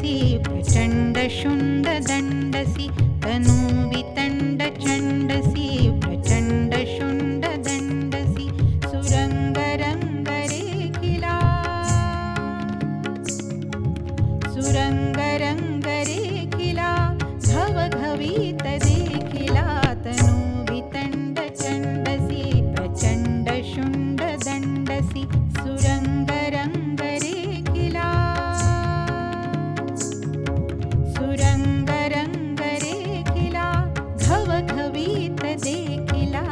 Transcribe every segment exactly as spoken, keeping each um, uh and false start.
चण्डसी प्रचण्ड शुण्ड दण्डसी तनु वितण्ड चण्डसी प्रचण्ड शुण्ड दण्डसी सुरंग रंग रेखिला सुरंग रंग रेखिला घव घवीत देखिला तनु वितण्ड चण्डसी प्रचण्ड शुण्ड दण्डसी सुरंग रंग रेखिला सुरंग रंग रेखिला घव घवीत देखिला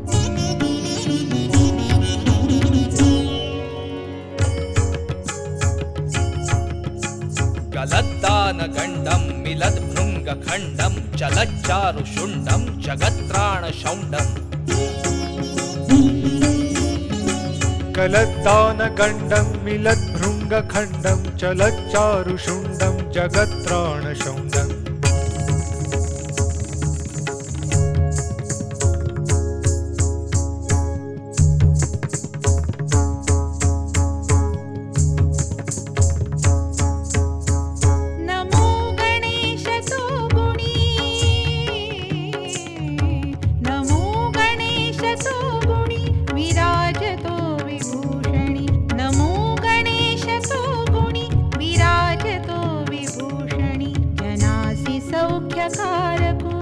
गलद्दानगण्डं मिलद्भृङ्गखण्डं चलच्चारुशुण्डं जगत्राणशौण्डम् गलद्दानगण्डं मिलद्भृङ्गखण्डं चलच्चारुशुण्डं जगत्राणशौण्डम् नमो गणेश तो गुणी नमो गणेश तो गुणी विराजतो विभूषणी नमो गणेश तो गुणी विराजतो विभूषणी जनासि सौख्यकारको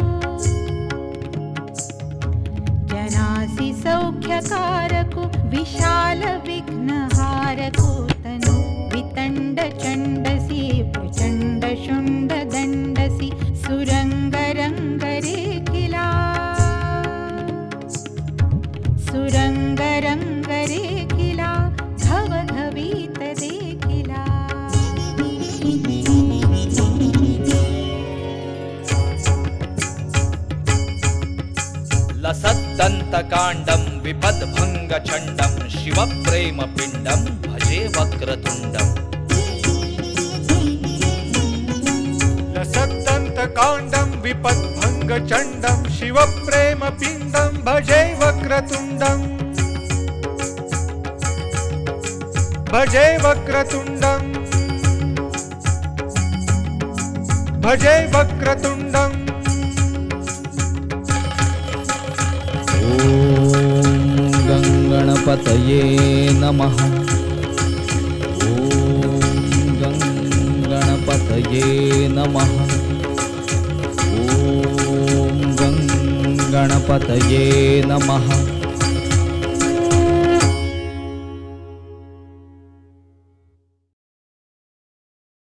जनासि सौख्यकारको विशाल विघ्नहारको तनु वितण्ड चण्डसी प्रचण्ड शुण्ड दण्डसी सुरंग रंग रेखिला सुरंग रंग रेखिला घव घवीत देखिला लसद्दन्तकाण्डं विपद्भङ्गचण्डं शिवप्रेमपिण्डं भजे वक्रतुण्डम् लसद्दन्तकाण्डं विपद्भङ्गचण्डं शिवप्रेमपिण्डं भजे वक्रतुण्डं भजे वक्रतुण्डं भजे वक्रतुण्डं ॐ गणपतये नमः ॐ गणपतये नमः ॐ गणपतये नमः।